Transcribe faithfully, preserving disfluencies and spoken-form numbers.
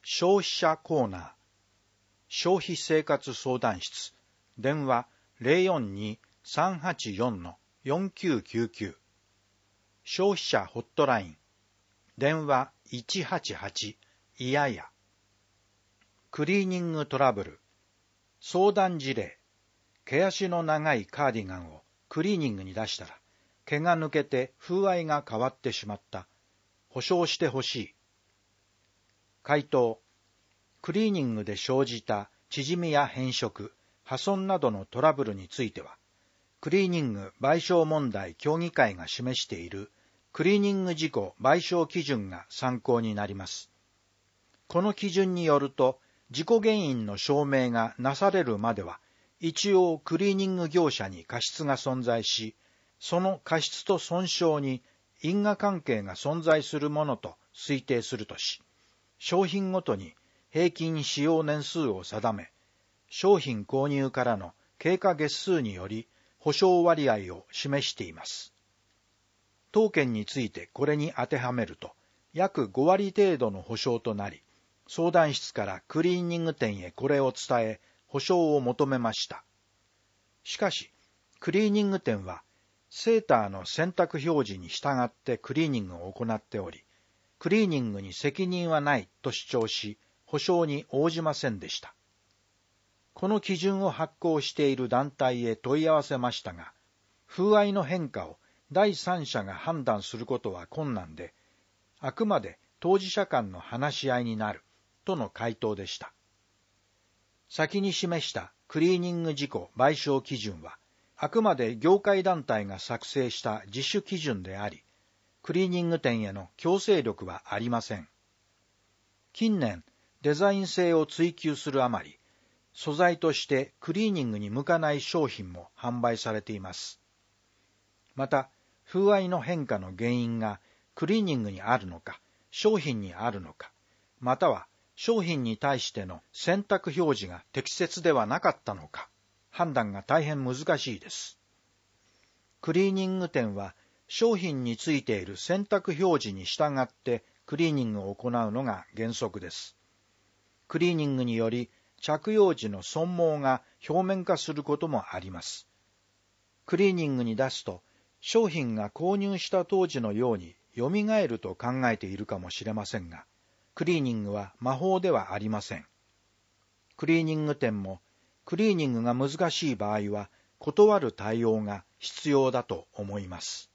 消費者コーナー、消費生活相談室、電話 ゼロよんに さんはちよん よんきゅうきゅうきゅう、消費者ホットライン、電話いちはちはちいやや、クリーニングトラブル、相談事例、毛足の長いカーディガンをクリーニングに出したら、毛が抜けて風合いが変わってしまった。保証してほしい。回答、クリーニングで生じた縮みや変色、破損などのトラブルについては、クリーニング賠償問題協議会が示しているクリーニング事故賠償基準が参考になります。この基準によると、事故原因の証明がなされるまでは、一応クリーニング業者に過失が存在し、その過失と損傷に因果関係が存在するものと推定するとし、商品ごとに平均使用年数を定め、商品購入からの経過月数により保証割合を示しています。当件についてこれに当てはめると、約ごわり程度の保証となり、相談室からクリーニング店へこれを伝え、保証を求めました。しかし、クリーニング店は、セーターの選択表示に従ってクリーニングを行っており、クリーニングに責任はないと主張し、保証に応じませんでした。この基準を発行している団体へ問い合わせましたが、風合いの変化を第三者が判断することは困難で、あくまで当事者間の話し合いになるとの回答でした。先に示したクリーニング事故賠償基準は、あくまで業界団体が作成した自主基準であり、クリーニング店への強制力はありません。近年、デザイン性を追求するあまり、素材としてクリーニングに向かない商品も販売されています。また、風合いの変化の原因がクリーニングにあるのか、商品にあるのか、または商品に対しての選択表示が適切ではなかったのか、判断が大変難しいです。クリーニング店は商品についている選択表示に従ってクリーニングを行うのが原則です。クリーニングにより着用時の損耗が表面化することもあります。クリーニングに出すと商品が購入した当時のように蘇ると考えているかもしれませんが、クリーニングは魔法ではありません。クリーニング店もクリーニングが難しい場合は断る対応が必要だと思います。